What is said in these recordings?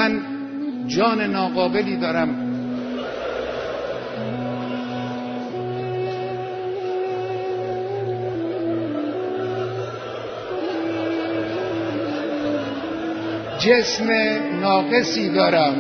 من جان ناقابلی دارم. جسم ناقصی دارم.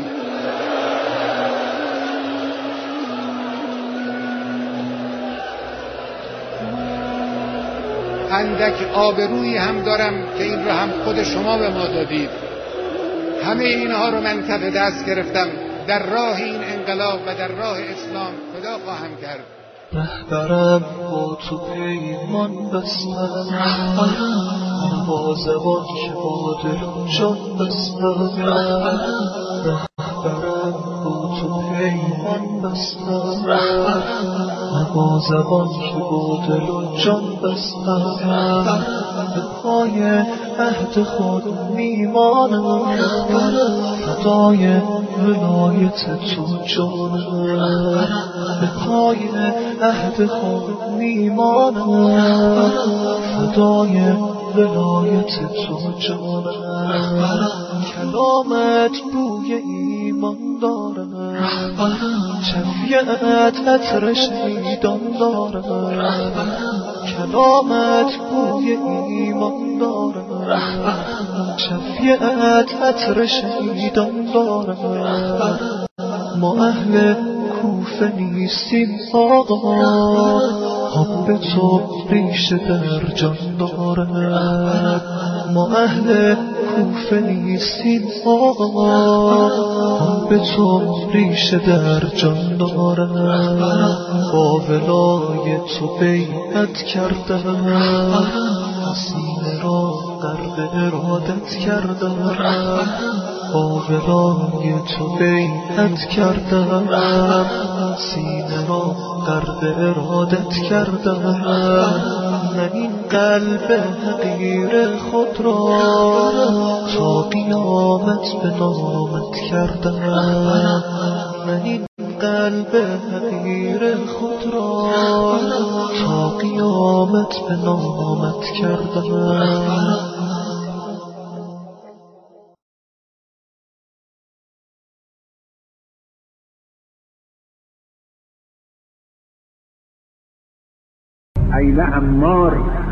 اندک آبرویی هم دارم که این رو هم خود شما به ما دادید. همه اینها رو من کف دست گرفتم، در راه این انقلاب و در راه اسلام فدا خواهم کرد. رهبرم با تو پیمان بستم، نوازوان که با دل و جان بستم. رهبرم با تو پیمان بستم، نوازوان که با دل و جان بستم. به پای عهد خود میمانم، فدای ولایت تو جانم. به پای عهد خود میمانم، فدای ولایت تو جانم. کلامت بوی ایمان دارد، شفیعت عطر شهیدان دارد. کلامت بوی ایمان دارد، شفیعت عطر شهیدان دارد. ما اهل کوفه نیستیم آقا، حب تو ریشه در جان دارد. ما اهل کوفه نیستیم آقا، حب تو ریشه در جان دارد. با ولای تو بیعت کردم، سینه را غرق ارادت کردم. با ولای تو بیعت کردم، سینه را غرق ارادت کردم. من این قلب حقیر خود را تا قیامت به نامت کردم. من این قلب حقیر خود را تا قیامت به نامت کردم. ایله عمار